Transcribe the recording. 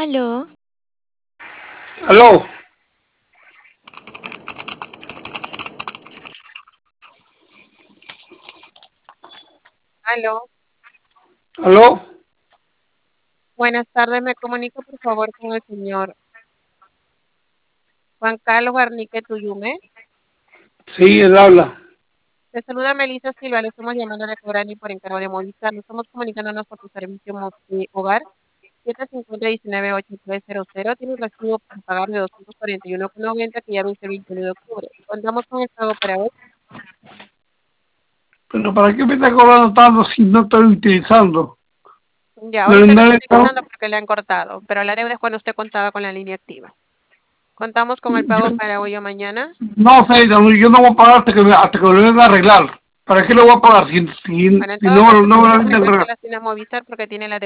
Aló, Aló, Aló, aló, buenas tardes, me comunico por favor con el señor Juan Carlos Garnique Tuyume. sí, él habla. Te saluda Melissa Silva, le estamos llamando de Cobrani por encargo de Movistar. Nos estamos comunicándonos por tu servicio de hogar 750-198300. Tiene un recibo por pagar de 241,90 que ya vence el 21 de octubre. Contamos con el pago para hoy. Pero ¿para qué me está cobrando tanto si no estoy utilizando? Ya, No, ahorita lo no, está no, utilizando porque le han cortado, pero la deuda es cuando usted contaba con la línea activa. Contamos con el pago yo, para hoy o mañana. no sé, yo no voy a pagar hasta que me lo vengan a arreglar. ¿Para qué lo voy a pagar si Bueno, en si todo no, caso, no me usted lo tiene vengan a que arreglar? cancelación a Movistar porque tiene la